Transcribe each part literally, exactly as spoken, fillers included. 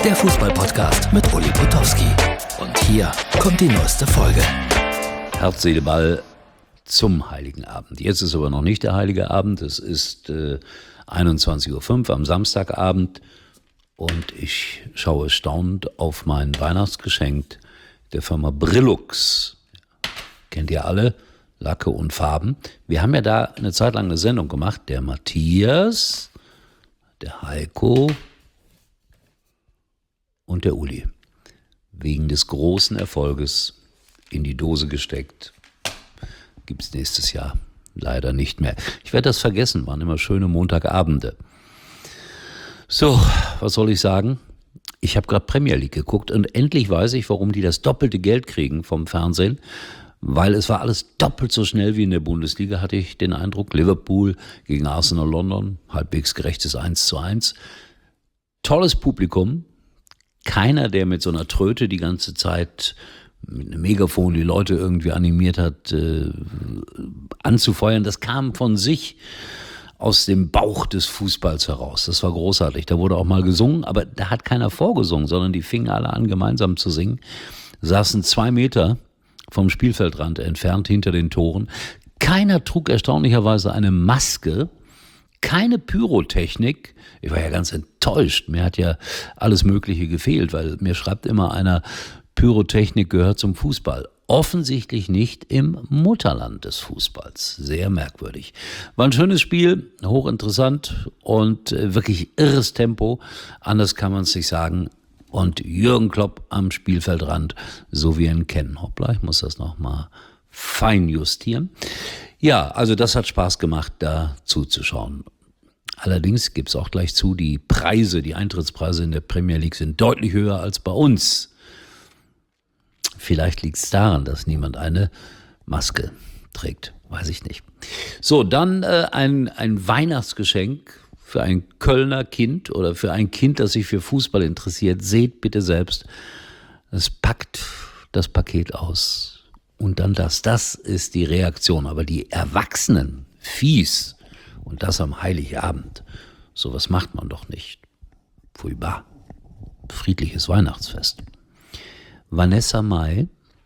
der Fußball-Podcast mit Uli Potowski. Und hier kommt die neueste Folge. Herz, Seele, Ball zum Heiligen Abend. Jetzt ist aber noch nicht der Heilige Abend. Es ist äh, einundzwanzig Uhr fünf am Samstagabend und ich schaue staunend auf mein Weihnachtsgeschenk der Firma Brillux. Kennt ihr alle? Lacke und Farben. Wir haben ja da eine Zeit lang eine Sendung gemacht. Der Matthias, der Heiko und der Uli. Wegen des großen Erfolges in die Dose gesteckt. Gibt es nächstes Jahr leider nicht mehr. Ich werde das vergessen, waren immer schöne Montagabende. So, was soll ich sagen? Ich habe gerade Premier League geguckt und endlich weiß ich, warum die das doppelte Geld kriegen vom Fernsehen. Weil es war alles doppelt so schnell wie in der Bundesliga, hatte ich den Eindruck. Liverpool gegen Arsenal London, halbwegs gerechtes eins zu eins. Tolles Publikum. Keiner, der mit so einer Tröte die ganze Zeit mit einem Megafon die Leute irgendwie animiert hat, äh, anzufeuern. Das kam von sich aus dem Bauch des Fußballs heraus. Das war großartig. Da wurde auch mal gesungen, aber da hat keiner vorgesungen, sondern die fingen alle an, gemeinsam zu singen. Saßen zwei Meter vom Spielfeldrand entfernt hinter den Toren. Keiner trug erstaunlicherweise eine Maske. Keine Pyrotechnik. Ich war ja ganz enttäuscht. Mir hat ja alles Mögliche gefehlt, weil mir schreibt immer einer, Pyrotechnik gehört zum Fußball. Offensichtlich nicht im Mutterland des Fußballs. Sehr merkwürdig. War ein schönes Spiel, hochinteressant und wirklich irres Tempo. Anders kann man es nicht sagen. Und Jürgen Klopp am Spielfeldrand, so wie wir ihn kennen. Hoppla, ich muss das nochmal fein justieren. Ja, also das hat Spaß gemacht, da zuzuschauen. Allerdings gibt es auch gleich zu, die Preise, die Eintrittspreise in der Premier League sind deutlich höher als bei uns. Vielleicht liegt es daran, dass niemand eine Maske trägt. Weiß ich nicht. So, dann äh, ein, ein Weihnachtsgeschenk für ein Kölner Kind oder für ein Kind, das sich für Fußball interessiert. Seht bitte selbst, es packt das Paket aus und dann das. Das ist die Reaktion. Aber die Erwachsenen, fies, und das am Heiligabend. Sowas macht man doch nicht. Furchtbar. Friedliches Weihnachtsfest. Vanessa Mai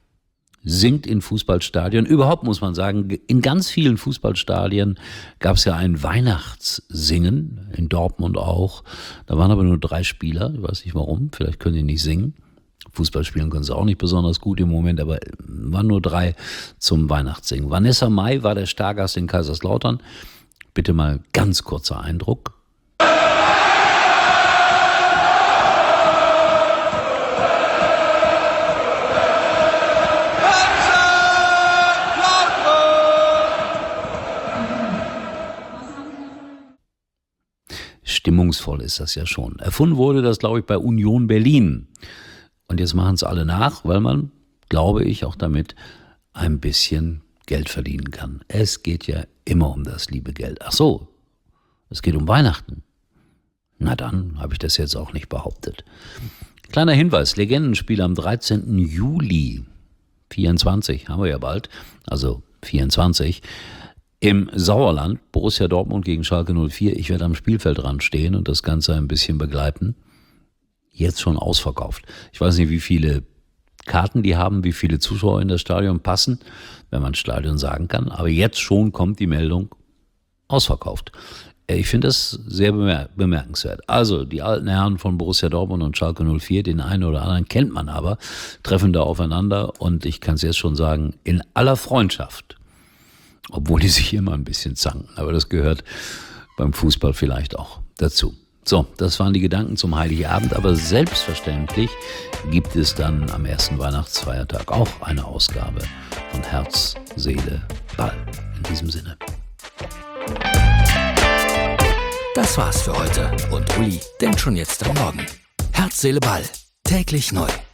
singt in Fußballstadien. Überhaupt muss man sagen, in ganz vielen Fußballstadien gab es ja ein Weihnachtssingen, in Dortmund auch. Da waren aber nur drei Spieler, ich weiß nicht warum, vielleicht können die nicht singen. Fußball spielen können sie auch nicht besonders gut im Moment, aber waren nur drei zum Weihnachtssingen. Vanessa Mai war der Stargast in Kaiserslautern. Bitte mal ganz kurzer Eindruck. Stimmungsvoll ist das ja schon. Erfunden wurde das, glaube ich, bei Union Berlin. Und jetzt machen es alle nach, weil man, glaube ich, auch damit ein bisschen Geld verdienen kann. Es geht ja immer um das liebe Geld. Ach so, es geht um Weihnachten. Na dann habe ich das jetzt auch nicht behauptet. Kleiner Hinweis, Legendenspiel am dreizehnten Juli vierundzwanzig, haben wir ja bald, also vierundzwanzig, im Sauerland, Borussia Dortmund gegen Schalke null vier. Ich werde am Spielfeldrand stehen und das Ganze ein bisschen begleiten. Jetzt schon ausverkauft. Ich weiß nicht, wie viele Karten die haben, wie viele Zuschauer in das Stadion passen, wenn man Stadion sagen kann. Aber jetzt schon kommt die Meldung, ausverkauft. Ich finde das sehr bemer- bemerkenswert. Also die alten Herren von Borussia Dortmund und Schalke null vier, den einen oder anderen kennt man aber, treffen da aufeinander und ich kann es jetzt schon sagen, in aller Freundschaft. Obwohl die sich immer ein bisschen zanken. Aber das gehört beim Fußball vielleicht auch dazu. So, das waren die Gedanken zum Heiligabend. Aber selbstverständlich gibt es dann am ersten Weihnachtsfeiertag auch eine Ausgabe von Herz, Seele, Ball. In diesem Sinne. Das war's für heute. Und Uli denkt schon jetzt am Morgen. Herz, Seele, Ball. Täglich neu.